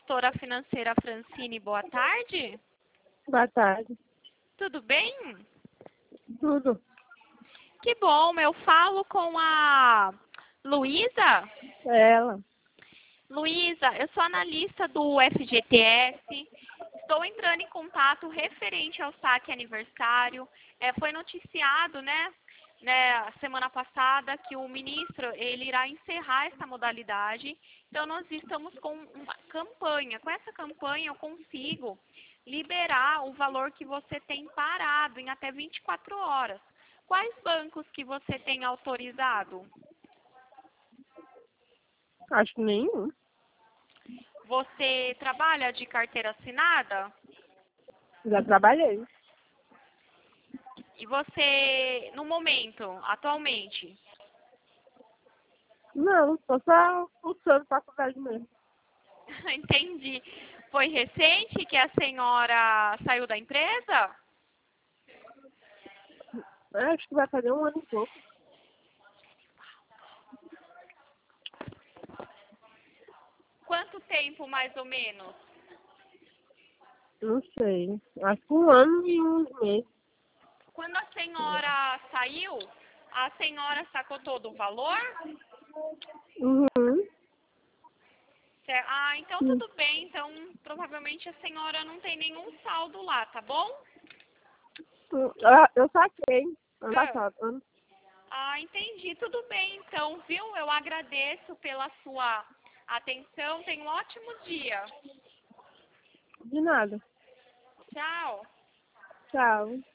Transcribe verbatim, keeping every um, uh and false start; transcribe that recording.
gestora financeira Francine, boa tarde. Boa tarde. Tudo bem? Tudo. Que bom, eu falo com a Luísa. Ela. Luísa, eu sou analista do F G T S. Estou entrando em contato referente ao saque aniversário. É, foi noticiado, né, né, semana passada que o ministro ele irá encerrar essa modalidade. Então, nós estamos com uma campanha. Com essa campanha, eu consigo liberar o valor que você tem parado em até vinte e quatro horas. Quais bancos que você tem autorizado? Acho que nenhum. Você trabalha de carteira assinada? Já trabalhei. E você, no momento, atualmente, Não, tô só cursando faculdade mesmo. entendi. Foi recente que a senhora saiu da empresa? Acho que vai fazer um ano e pouco. Quanto tempo, mais ou menos? Não sei. Acho que um ano e uns meses. Quando a senhora saiu, a senhora sacou todo o valor? Uhum. Cer- Ah, então Sim. tudo bem. Então, provavelmente a senhora não tem nenhum saldo lá, tá bom? Ah, eu saquei. Ano Ah. passado. Ano... Ah, entendi. Tudo bem, então, viu? Eu agradeço pela sua atenção. Tenha um ótimo dia. De nada. Tchau. Tchau.